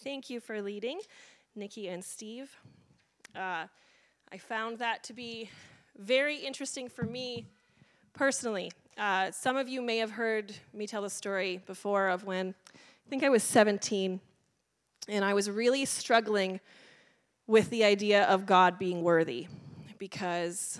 thank you for leading, Nikki and Steve. I found that to be very interesting for me personally. Some of you may have heard me tell the story before of when I think I was 17, and I was really struggling with the idea of God being worthy because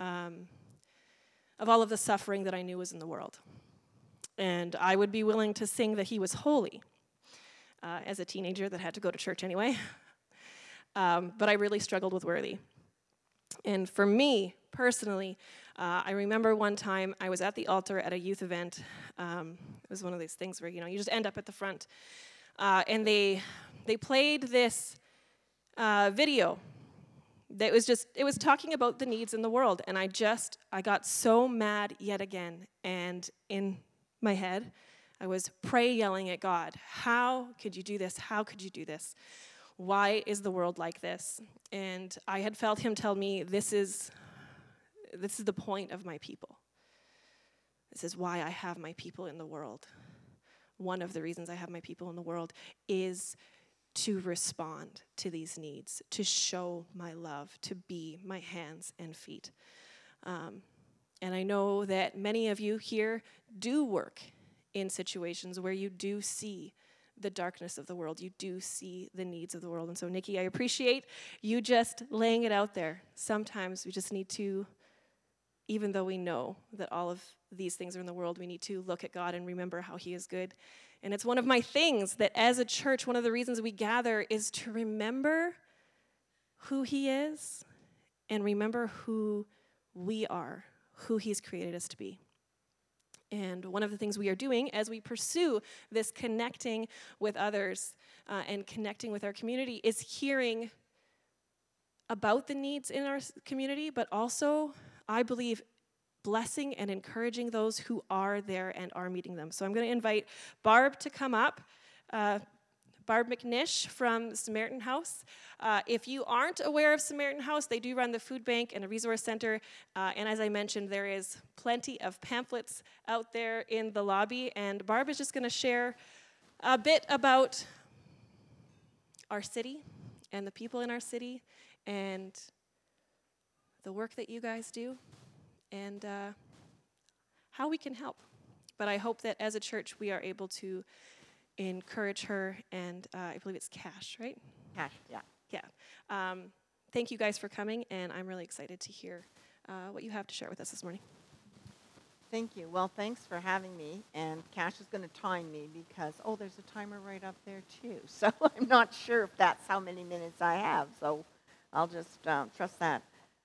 of all of the suffering that I knew was in the world. And I would be willing to sing that he was holy as a teenager that had to go to church anyway. But I really struggled with worthy. And for me, personally, I remember one time I was at the altar at a youth event. It was one of these things where, you just end up at the front. And they played this video that it was talking about the needs in the world. And I got so mad yet again. And in my head, I was yelling at God, how could you do this? How could you do this? Why is the world like this? And I had felt him tell me, this is the point of my people. This is why I have my people in the world. One of the reasons I have my people in the world is to respond to these needs, to show my love, to be my hands and feet. And I know that many of you here do work in situations where you do see the darkness of the world. You do see the needs of the world. And so, Nikki, I appreciate you just laying it out there. Sometimes we just need to, even though we know that all of these things are in the world, we need to look at God and remember how he is good. And it's one of my things that as a church, one of the reasons we gather is to remember who he is and remember who we are, who he's created us to be. And one of the things we are doing as we pursue this connecting with others and connecting with our community is hearing about the needs in our community, but also, I believe, blessing and encouraging those who are there and are meeting them. So I'm going to invite Barb to come up. Barb McNish from Samaritan House. If you aren't aware of Samaritan House, they do run the food bank and a resource center. And as I mentioned, there is plenty of pamphlets out there in the lobby. And Barb is just going to share a bit about our city and the people in our city and the work that you guys do and how we can help. But I hope that as a church we are able to encourage her, and I believe it's Cash, right? Cash, yeah. Yeah. Thank you guys for coming, and I'm really excited to hear what you have to share with us this morning. Thank you. Well, thanks for having me, and Cash is going to time me because, there's a timer right up there too, so I'm not sure if that's how many minutes I have, so I'll just trust that.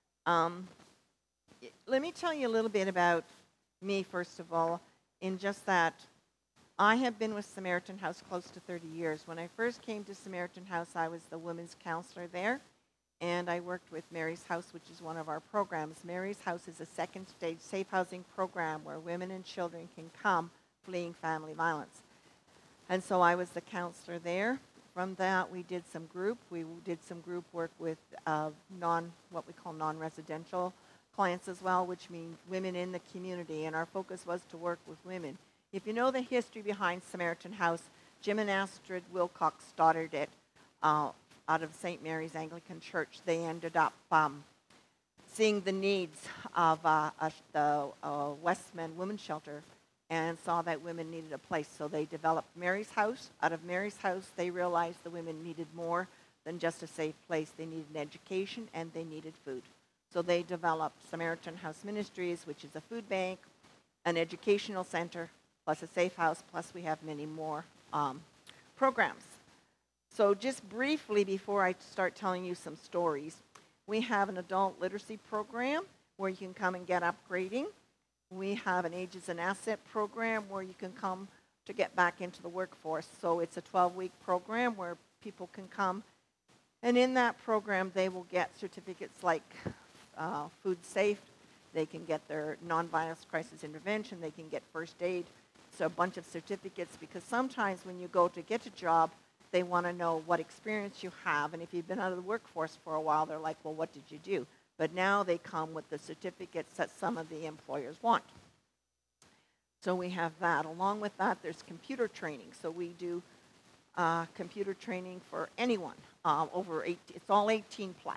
Let me tell you a little bit about me, first of all, in just that I have been with Samaritan House close to 30 years. When I first came to Samaritan House, I was the women's counselor there, and I worked with Mary's House, which is one of our programs. Mary's House is a second stage safe housing program where women and children can come fleeing family violence. And so I was the counselor there. From that, we did some group work with what we call non-residential clients as well, which means women in the community, and our focus was to work with women. If you know the history behind Samaritan House, Jim and Astrid Wilcox started it out of St. Mary's Anglican Church. They ended up seeing the needs of the Westman Women's Shelter and saw that women needed a place. So they developed Mary's House. Out of Mary's House, they realized the women needed more than just a safe place. They needed an education and they needed food. So they developed Samaritan House Ministries, which is a food bank, an educational center, plus a safe house, plus we have many more programs. So just briefly before I start telling you some stories, we have an adult literacy program where you can come and get upgrading. We have an Ages and Asset program where you can come to get back into the workforce. So it's a 12-week program where people can come. And in that program, they will get certificates like Food Safe. They can get their nonviolence crisis intervention. They can get first aid. So a bunch of certificates, because sometimes when you go to get a job, they want to know what experience you have. And if you've been out of the workforce for a while, they're like, well, what did you do? But now they come with the certificates that some of the employers want. So we have that. Along with that, there's computer training. So we do computer training for anyone over 18. It's all 18 plus.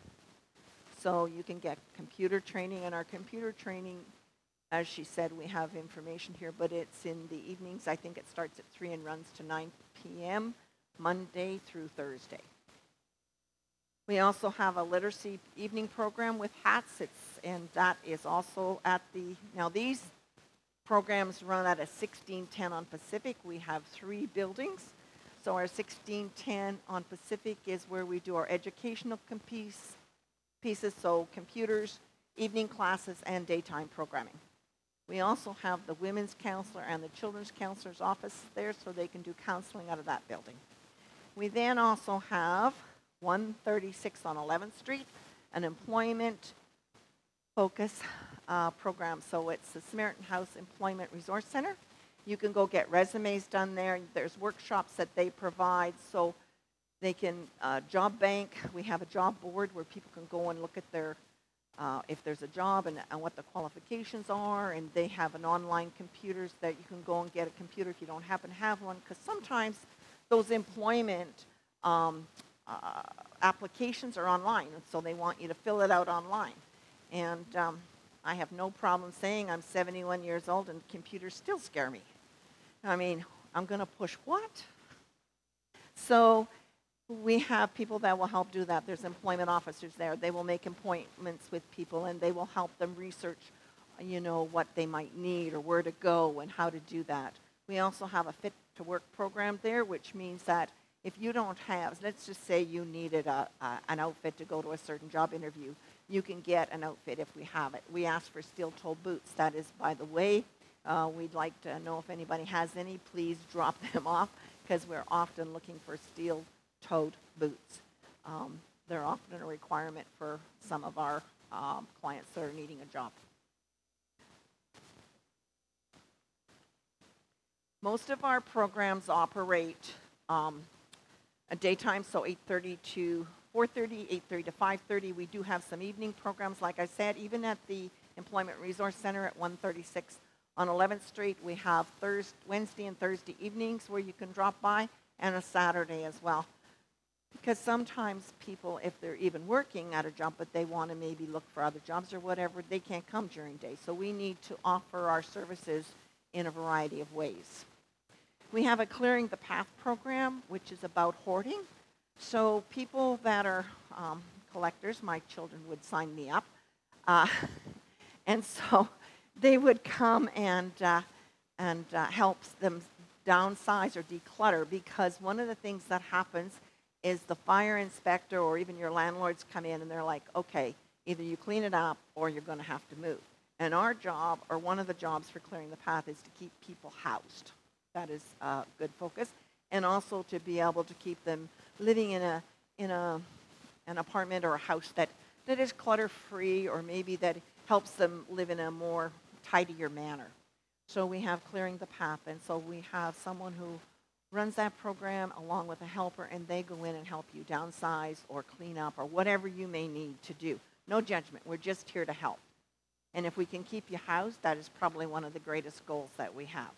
So you can get computer training, and our computer training, as she said, we have information here, but it's in the evenings. I think it starts at 3 and runs to 9 p.m., Monday through Thursday. We also have a literacy evening program with HATS, and that is also at now these programs run at a 1610 on Pacific. We have 3 buildings. So our 1610 on Pacific is where we do our educational pieces, so computers, evening classes, and daytime programming. We also have the women's counselor and the children's counselor's office there, so they can do counseling out of that building. We then also have 136 on 11th Street, an employment focus program. So it's the Samaritan House Employment Resource Center. You can go get resumes done there. There's workshops that they provide, so they can job bank. We have a job board where people can go and look at their if there's a job and what the qualifications are, and they have an online computers that you can go and get a computer if you don't happen to have one, because sometimes those employment applications are online, and so they want you to fill it out online. And I have no problem saying I'm 71 years old and computers still scare me. I mean, I'm going to push what? So we have people that will help do that. There's employment officers there. They will make appointments with people, and they will help them research, what they might need or where to go and how to do that. We also have a Fit to Work program there, which means that if you don't have, let's just say you needed an outfit to go to a certain job interview, you can get an outfit if we have it. We ask for steel-toed boots. That is, by the way, we'd like to know if anybody has any. Please drop them off, because we're often looking for steel-toed boots. They're often a requirement for some of our clients that are needing a job. Most of our programs operate a daytime, so 8:30 to 4:30, 8:30 to 5:30. We do have some evening programs, like I said, even at the Employment Resource Center at 136 on 11th Street. We have Wednesday and Thursday evenings where you can drop by, and a Saturday as well. Because sometimes people, if they're even working at a job, but they want to maybe look for other jobs or whatever, they can't come during day. So we need to offer our services in a variety of ways. We have a Clearing the Path program, which is about hoarding. So people that are collectors, my children would sign me up. And so they would come and help them downsize or declutter, because one of the things that happens is the fire inspector or even your landlords come in and they're like, okay, either you clean it up or you're going to have to move. And our job, or one of the jobs for Clearing the Path, is to keep people housed. That is a good focus. And also to be able to keep them living in an apartment or a house that is clutter-free, or maybe that helps them live in a more tidier manner. So we have Clearing the Path, and so we have someone who runs that program along with a helper, and they go in and help you downsize or clean up or whatever you may need to do. No judgment. We're just here to help. And if we can keep you housed, that is probably one of the greatest goals that we have.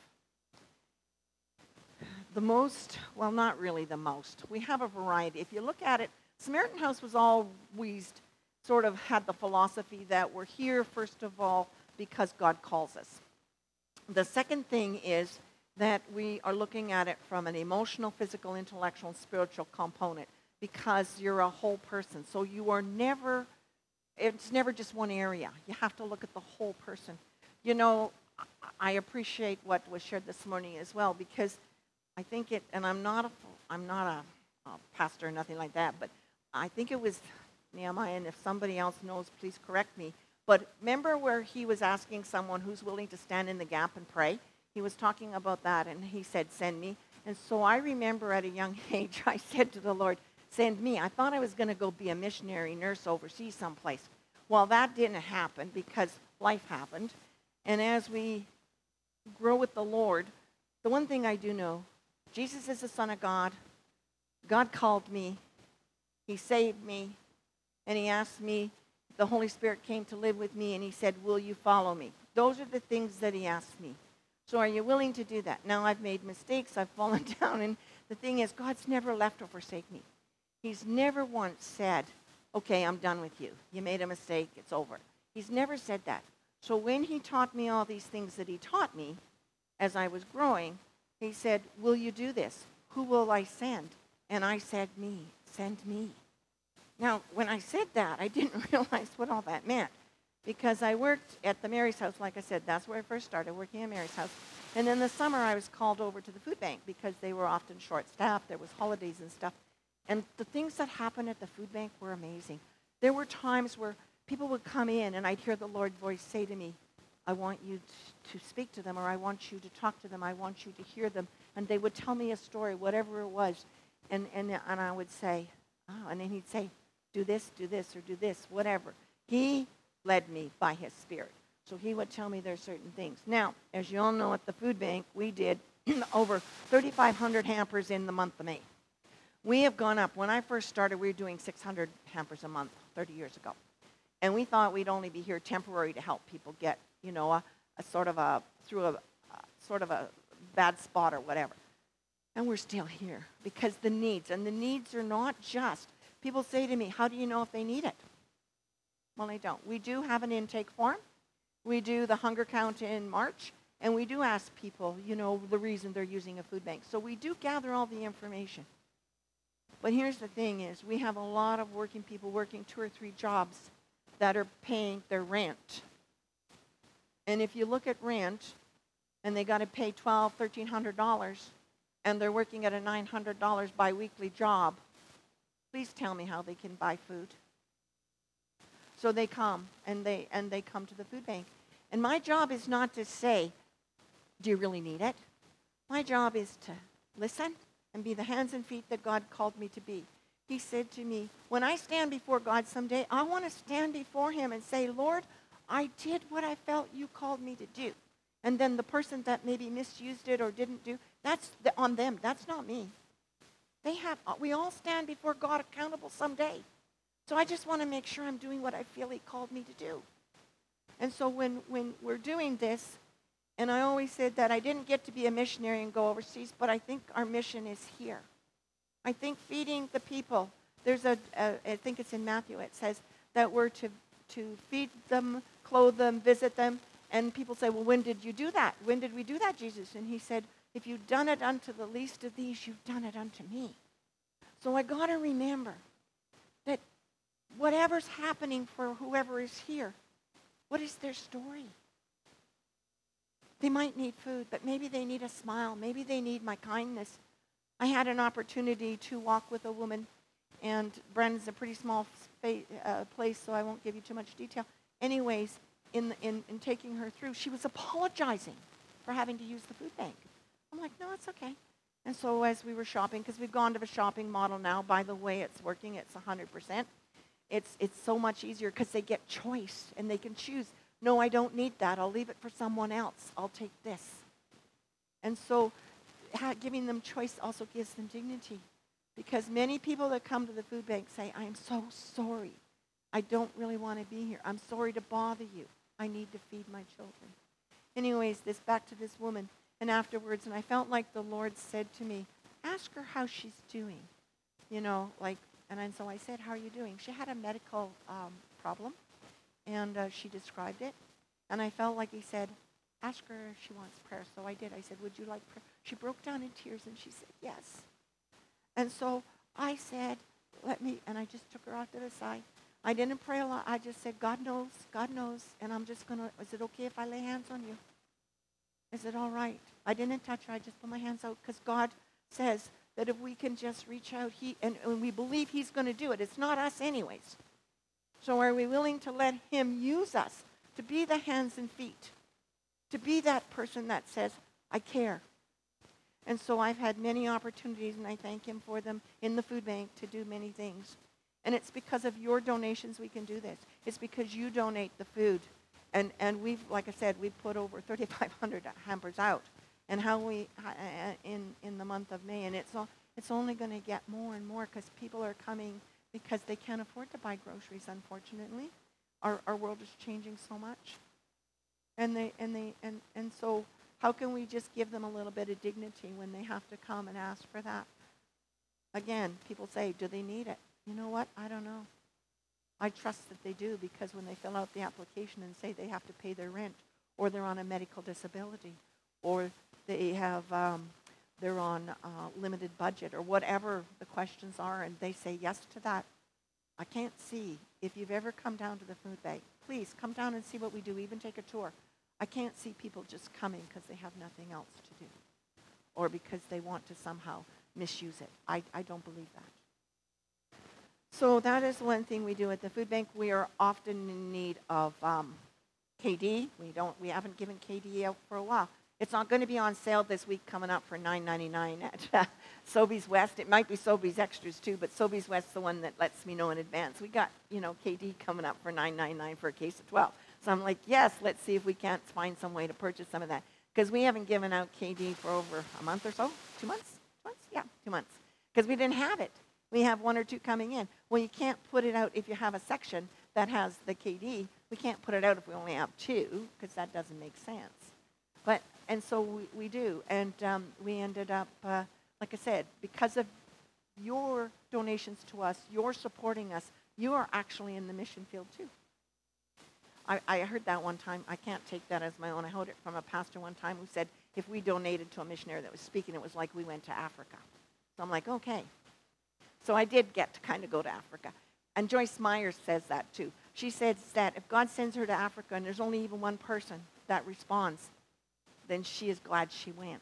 The most, well, not really the most. We have a variety. If you look at it, Samaritan House was always sort of had the philosophy that we're here, first of all, because God calls us. The second thing is that we are looking at it from an emotional, physical, intellectual, and spiritual component, because you're a whole person. So you are never, it's never just one area. You have to look at the whole person. I appreciate what was shared this morning as well, because I think it, and I'm not a pastor or nothing like that, but I think it was Nehemiah, and if somebody else knows, please correct me. But remember where he was asking someone who's willing to stand in the gap and pray? He was talking about that, and he said, send me. And so I remember at a young age, I said to the Lord, send me. I thought I was going to go be a missionary nurse overseas someplace. Well, that didn't happen because life happened. And as we grow with the Lord, the one thing I do know, Jesus is the Son of God. God called me. He saved me. And he asked me, the Holy Spirit came to live with me, and he said, will you follow me? Those are the things that he asked me. So are you willing to do that? Now, I've made mistakes. I've fallen down. And the thing is, God's never left or forsake me. He's never once said, okay, I'm done with you. You made a mistake. It's over. He's never said that. So when he taught me all these things that he taught me as I was growing, he said, will you do this? Who will I send? And I said, me. Send me. Now, when I said that, I didn't realize what all that meant. Because I worked at the Mary's House, like I said, that's where I first started, working at Mary's House. And in the summer, I was called over to the food bank because they were often short-staffed. There was holidays and stuff. And the things that happened at the food bank were amazing. There were times where people would come in, and I'd hear the Lord's voice say to me, I want you to speak to them, or I want you to talk to them. I want you to hear them. And they would tell me a story, whatever it was. And I would say, oh, and then he'd say, do this, or do this, whatever. He led me by his Spirit. So he would tell me there's certain things. Now, as you all know, at the food bank, we did over 3,500 hampers in the month of May. We have gone up. When I first started, we were doing 600 hampers a month 30 years ago. And we thought we'd only be here temporary to help people get, a sort of a bad spot or whatever. And we're still here because the needs are not just, people say to me, how do you know if they need it? Well, I don't. We do have an intake form. We do the hunger count in March, and we do ask people, the reason they're using a food bank. So we do gather all the information. But here's the thing is, we have a lot of working people working 2 or 3 jobs that are paying their rent. And if you look at rent, and they got to pay $1,200, $1,300, and they're working at a $900 biweekly job, please tell me how they can buy food. So they come, and they come to the food bank. And my job is not to say, do you really need it? My job is to listen and be the hands and feet that God called me to be. He said to me, when I stand before God someday, I want to stand before him and say, Lord, I did what I felt you called me to do. And then the person that maybe misused it or didn't do, that's on them. That's not me. We all stand before God accountable someday. So I just want to make sure I'm doing what I feel he called me to do. And so when we're doing this, and I always said that I didn't get to be a missionary and go overseas, but I think our mission is here. I think feeding the people, there's I think it's in Matthew, it says that we're to feed them, clothe them, visit them. And people say, well, when did you do that? When did we do that, Jesus? And he said, if you've done it unto the least of these, you've done it unto me. So I got to remember that whatever's happening for whoever is here, what is their story? They might need food, but maybe they need a smile. Maybe they need my kindness. I had an opportunity to walk with a woman, and Brandon's a pretty small place, so I won't give you too much detail. Anyways, in taking her through, she was apologizing for having to use the food bank. I'm like, no, it's okay. And so as we were shopping, because we've gone to a shopping model now, by the way, it's working, it's 100%. It's so much easier because they get choice and they can choose. No, I don't need that. I'll leave it for someone else. I'll take this. And so giving them choice also gives them dignity. Because many people that come to the food bank say, I am so sorry. I don't really want to be here. I'm sorry to bother you. I need to feed my children. Anyways, back to this woman. And afterwards, and I felt like the Lord said to me, ask her how she's doing. And so I said, how are you doing? She had a medical problem, and she described it. And I felt like he said, ask her if she wants prayer. So I did. I said, would you like prayer? She broke down in tears, and she said, yes. And so I said, and I just took her off to the side. I didn't pray a lot. I just said, God knows, and I'm just going to, is it okay if I lay hands on you? Is it all right? I didn't touch her. I just put my hands out because God says that if we can just reach out, and we believe he's going to do it. It's not us anyways. So are we willing to let him use us to be the hands and feet, to be that person that says, I care? And so I've had many opportunities, and I thank him for them in the food bank to do many things. And it's because of your donations we can do this. It's because you donate the food. And we've, like I said, we've put over 3,500 hampers out. And how we, in the month of May, and it's only going to get more and more because people are coming because they can't afford to buy groceries, unfortunately. Our world is changing so much. And so How can we just give them a little bit of dignity when they have to come and ask for that? Again, people say, do they need it? You know what? I don't know. I trust that they do, because when they fill out the application and say they have to pay their rent, or they're on a medical disability, or they have they're on limited budget, or whatever the questions are, and they say yes to that, I can't see. If you've ever come down to the food bank, please come down and see what we do, even take a tour. I can't see people just coming because they have nothing else to do, or because they want to somehow misuse it. I don't believe that. So that is one thing we do at the food bank. We are often in need of KD. We haven't given KD out for a while. It's not going to be on sale this week, coming up for $9.99 at Sobeys West. It might be Sobeys Extras too, but Sobeys West's the one that lets me know in advance. We got, KD coming up for $9.99 for a case of 12. So I'm like, yes, let's see if we can't find some way to purchase some of that, because we haven't given out KD for over a month or so. 2 months? 2 months? Yeah, 2 months. Because we didn't have it. We have 1 or 2 coming in. Well, you can't put it out if you have a section that has the KD. We can't put it out if we only have 2, because that doesn't make sense. And so we do. And we ended up, like I said, because of your donations to us, your supporting us, you are actually in the mission field too. I heard that one time. I can't take that as my own. I heard it from a pastor one time who said if we donated to a missionary that was speaking, it was like we went to Africa. So I'm like, okay. So I did get to kind of go to Africa. And Joyce Myers says that too. She says that if God sends her to Africa and there's only even one person that responds, then she is glad she went.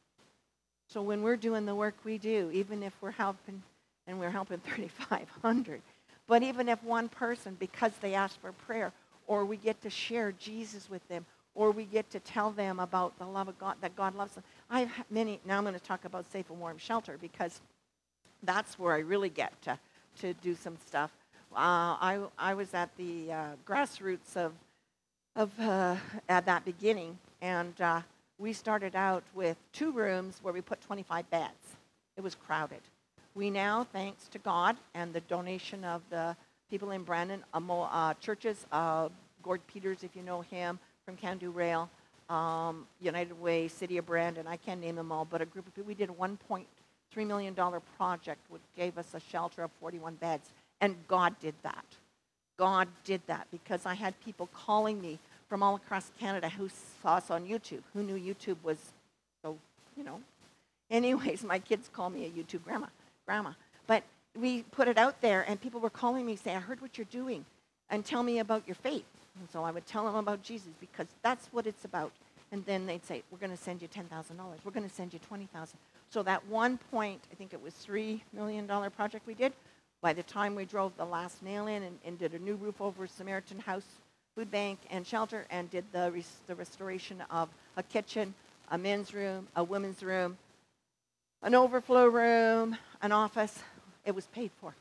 So when we're doing the work we do, even if we're helping, and we're helping 3,500, but even if one person, because they ask for prayer, or we get to share Jesus with them, or we get to tell them about the love of God, that God loves them. I have many, now I'm going to talk about Safe and Warm Shelter, because that's where I really get to do some stuff. I was at the grassroots of at that beginning, and we started out with 2 rooms where we put 25 beds. It was crowded. We now, thanks to God and the donation of the people in Brandon, churches, Gord Peters, if you know him, from Can Do Rail, United Way, City of Brandon, I can't name them all, but a group of people, we did a $1.3 million project, which gave us a shelter of 41 beds, and God did that. God did that, because I had people calling me from all across Canada who saw us on YouTube, who knew YouTube was so, Anyways, my kids call me a YouTube grandma. But we put it out there, and people were calling me saying, I heard what you're doing, and tell me about your faith. And so I would tell them about Jesus, because that's what it's about. And then they'd say, we're going to send you $10,000. We're going to send you $20,000. So that one point, I think it was $3 million project we did, by the time we drove the last nail in and did a new roof over Samaritan House Food Bank and Shelter, and did the restoration of a kitchen, a men's room, a women's room, an overflow room, an office, it was paid for.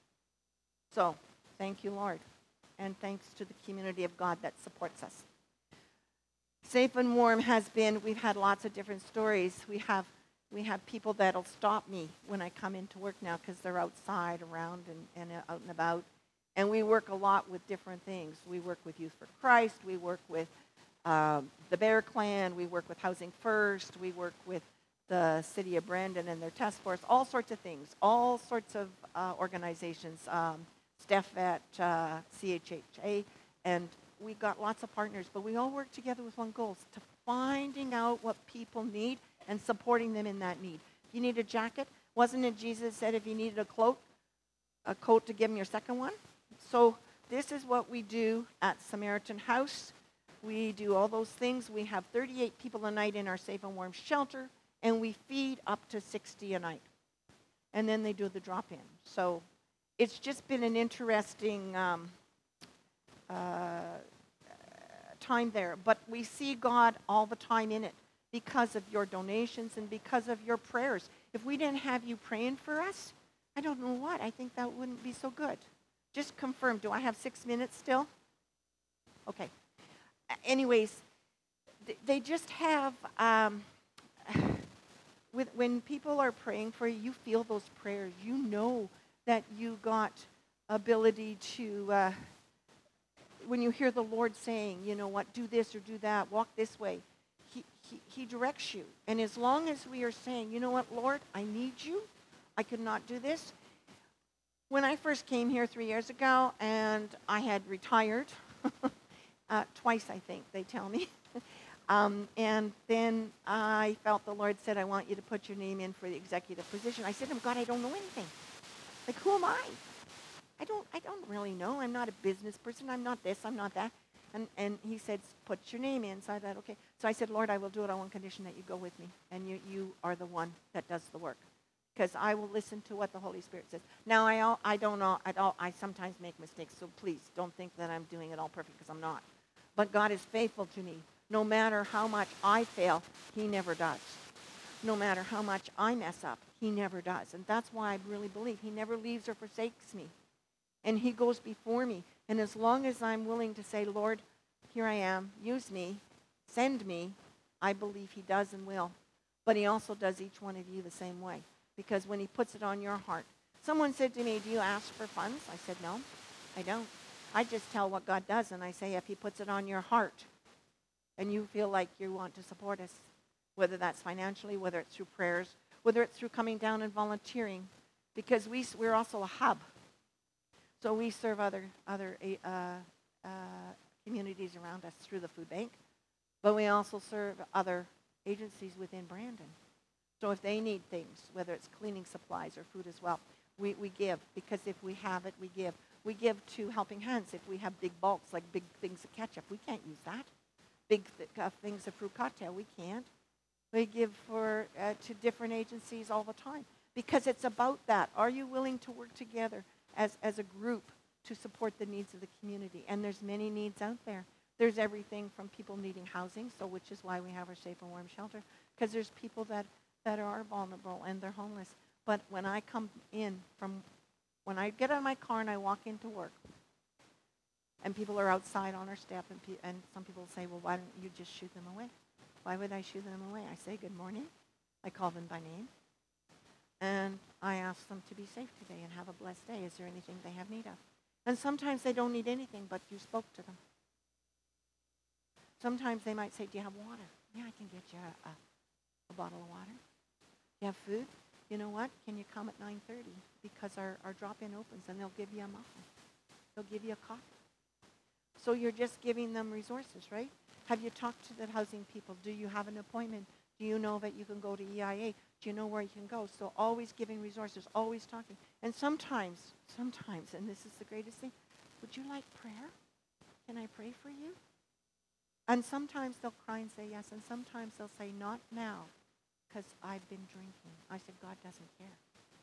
So thank you, Lord. And thanks to the community of God that supports us. Safe and Warm has been, we've had lots of different stories. We have people that'll stop me when I come into work now, because they're outside around and out and about. And we work a lot with different things. We work with Youth for Christ. We work with the Bear Clan. We work with Housing First. We work with the City of Brandon and their task force, all sorts of things, all sorts of organizations, Steph at CHHA, and we got lots of partners, but we all work together with one goal, to finding out what people need and supporting them in that need. If you need a jacket, wasn't it Jesus said if you needed a coat to give them your second one? So this is what we do at Samaritan House. We do all those things. We have 38 people a night in our Safe and Warm Shelter, and we feed up to 60 a night. And then they do the drop-in. So it's just been an interesting time there. But we see God all the time in it, because of your donations and because of your prayers. If we didn't have you praying for us, I don't know what. I think that wouldn't be so good. Just confirm. Do I have 6 minutes still? Okay. Anyways, they just have, when people are praying for you, you feel those prayers. You know that you got ability to, when you hear the Lord saying, you know what, do this or do that, walk this way, he directs you. And as long as we are saying, you know what, Lord, I need you. I could not do this. When I first came here 3 years ago and I had retired, twice I think, they tell me. And then I felt the Lord said, I want you to put your name in for the executive position. I said to him, God, I don't know anything. Like, who am I? I don't really know. I'm not a business person. I'm not this. I'm not that. And he said, put your name in. So I thought, okay. So I said, Lord, I will do it on one condition, that you go with me. And you are the one that does the work. Because I will listen to what the Holy Spirit says. Now, I don't know at all. I sometimes make mistakes. So please don't think that I'm doing it all perfect, because I'm not. But God is faithful to me. No matter how much I fail, he never does. No matter how much I mess up, he never does. And that's why I really believe he never leaves or forsakes me. And he goes before me. And as long as I'm willing to say, Lord, here I am, use me, send me, I believe he does and will. But he also does each one of you the same way. Because when he puts it on your heart. Someone said to me, do you ask for funds? I said, no, I don't. I just tell what God does. And I say, if he puts it on your heart and you feel like you want to support us, whether that's financially, whether it's through prayers, whether it's through coming down and volunteering, because we're also a hub. So we serve other communities around us through the food bank, but we also serve other agencies within Brandon. So if they need things, whether it's cleaning supplies or food as well, we give, because if we have it, we give. We give to Helping Hands if we have big bulks, like big things of ketchup. We can't use that. Big things of fruit cocktail, we can't. We give to different agencies all the time, because it's about that. Are you willing to work together as a group to support the needs of the community? And there's many needs out there. There's everything from people needing housing, so which is why we have our Safe and Warm shelter, because there's people that are vulnerable and they're homeless. But when I when I get out of my car and I walk into work, and people are outside on our step, and some people say, well, why don't you just shoot them away? Why would I shoot them away? I say, good morning. I call them by name. And I ask them to be safe today and have a blessed day. Is there anything they have need of? And sometimes they don't need anything, but you spoke to them. Sometimes they might say, do you have water? Yeah, I can get you a bottle of water. You have food? You know what? Can you come at 9:30? Because our drop-in opens, and they'll give you a muffin. They'll give you a coffee. So you're just giving them resources, right? Have you talked to the housing people? Do you have an appointment? Do you know that you can go to EIA? Do you know where you can go? So always giving resources, always talking. And sometimes, and this is the greatest thing, would you like prayer? Can I pray for you? And sometimes they'll cry and say yes, and sometimes they'll say, not now, because I've been drinking. I said, God doesn't care.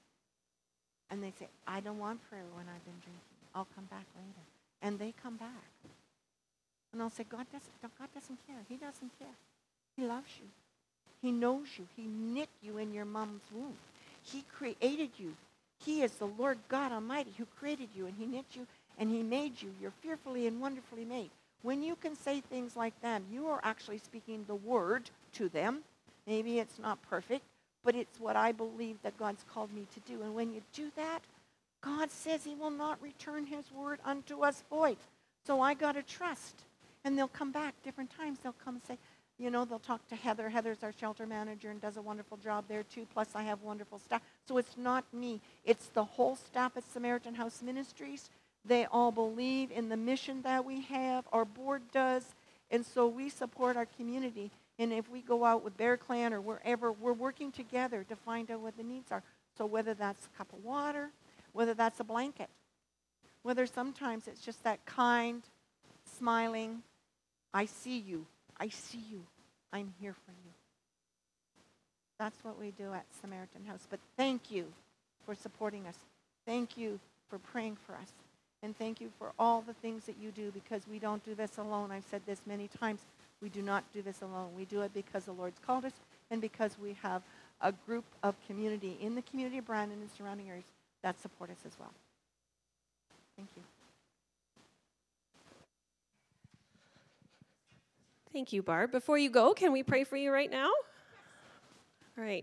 And they say, I don't want prayer when I've been drinking. I'll come back later. And they come back. And I'll say, God doesn't care. He doesn't care. He loves you. He knows you. He knit you in your mom's womb. He created you. He is the Lord God Almighty who created you, and he knit you, and he made you. You're fearfully and wonderfully made. When you can say things like that, you are actually speaking the word to them. Maybe it's not perfect, but it's what I believe that God's called me to do. And when you do that, God says he will not return his word unto us void. So I got to trust. And they'll come back different times. They'll come and say, they'll talk to Heather. Heather's our shelter manager and does a wonderful job there too. Plus I have wonderful staff. So it's not me. It's the whole staff at Samaritan House Ministries. They all believe in the mission that we have. Our board does. And so we support our community. And if we go out with Bear Clan or wherever, we're working together to find out what the needs are. So whether that's a cup of water, whether that's a blanket, whether sometimes it's just that kind, smiling, I see you, I'm here for you. That's what we do at Samaritan House. But thank you for supporting us. Thank you for praying for us. And thank you for all the things that you do, because we don't do this alone. I've said this many times. We do not do this alone. We do it because the Lord's called us, and because we have a group of community in the community of Brandon and surrounding areas that support us as well. Thank you. Thank you, Barb. Before you go, can we pray for you right now? All right.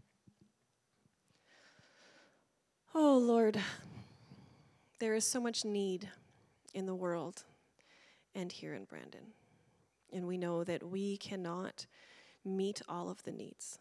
Oh, Lord, there is so much need in the world and here in Brandon. And we know that we cannot meet all of the needs.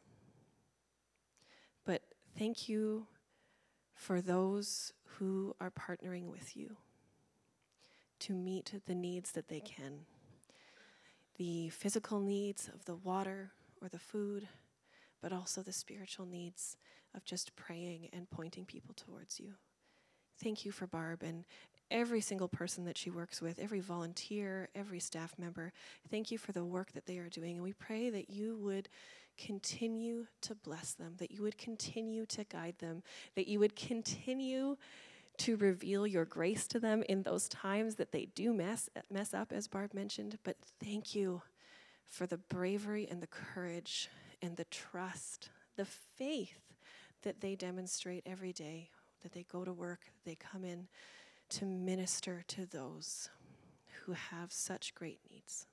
But thank you for those who are partnering with you to meet the needs that they can. The physical needs of the water or the food, but also the spiritual needs of just praying and pointing people towards you. Thank you for Barb and every single person that she works with, every volunteer, every staff member. Thank you for the work that they are doing. And we pray that you would continue to bless them, that you would continue to guide them, that you would continue to reveal your grace to them in those times that they do mess up, as Barb mentioned. But thank you for the bravery and the courage and the trust, the faith that they demonstrate every day, that they go to work, they come in to minister to those who have such great needs.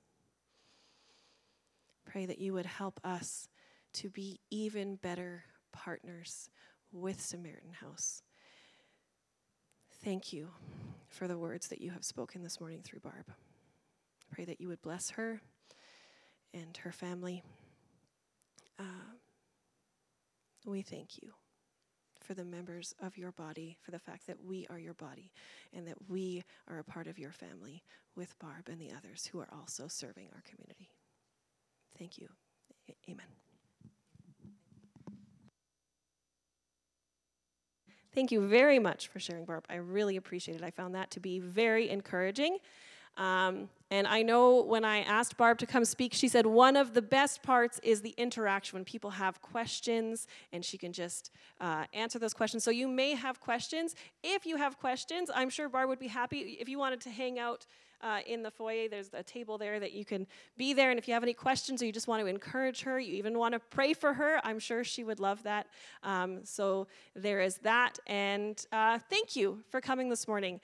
Pray that you would help us to be even better partners with Samaritan House. Thank you for the words that you have spoken this morning through Barb. Pray that you would bless her and her family. We thank you for the members of your body, for the fact that we are your body and that we are a part of your family with Barb and the others who are also serving our community. Thank you. Amen. Thank you very much for sharing, Barb. I really appreciate it. I found that to be very encouraging. And I know when I asked Barb to come speak, she said one of the best parts is the interaction when people have questions and she can just answer those questions. So you may have questions. If you have questions, I'm sure Barb would be happy. If you wanted to hang out in the foyer, there's a table there that you can be there. And if you have any questions or you just want to encourage her, you even want to pray for her, I'm sure she would love that. So there is that. And thank you for coming this morning.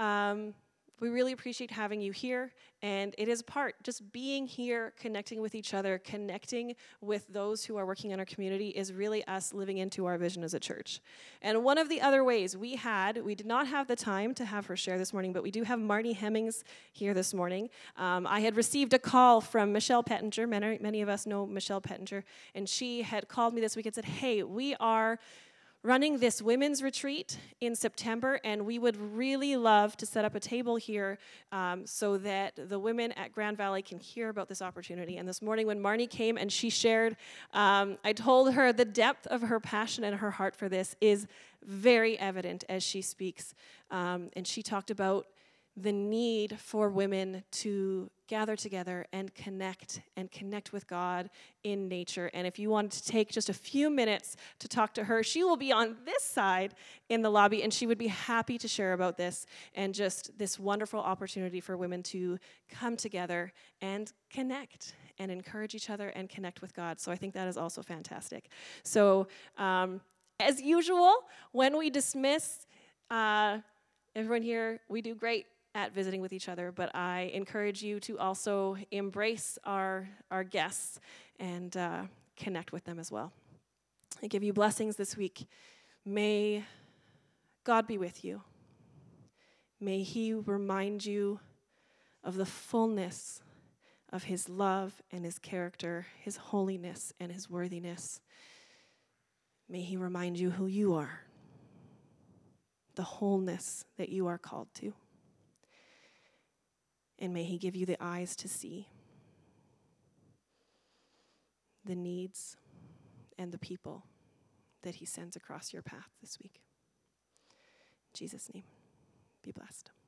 We really appreciate having you here, and it is part, just being here, connecting with each other, connecting with those who are working in our community is really us living into our vision as a church. And one of the other ways we did not have the time to have her share this morning, but we do have Marnie Hemmings here this morning. I had received a call from Michelle Pettinger. Many of us know Michelle Pettinger, and she had called me this week and said, hey, we are running this women's retreat in September, and we would really love to set up a table here so that the women at Grand Valley can hear about this opportunity. And this morning when Marnie came and she shared, I told her the depth of her passion and her heart for this is very evident as she speaks. And she talked about the need for women to gather together and connect with God in nature. And if you wanted to take just a few minutes to talk to her, she will be on this side in the lobby, and she would be happy to share about this and just this wonderful opportunity for women to come together and connect and encourage each other and connect with God. So I think that is also fantastic. So as usual, when we dismiss, everyone here, we do great at visiting with each other, but I encourage you to also embrace our guests and connect with them as well. I give you blessings this week. May God be with you. May He remind you of the fullness of His love and His character, His holiness and His worthiness. May He remind you who you are, the wholeness that you are called to. And may He give you the eyes to see the needs and the people that He sends across your path this week. In Jesus' name, be blessed.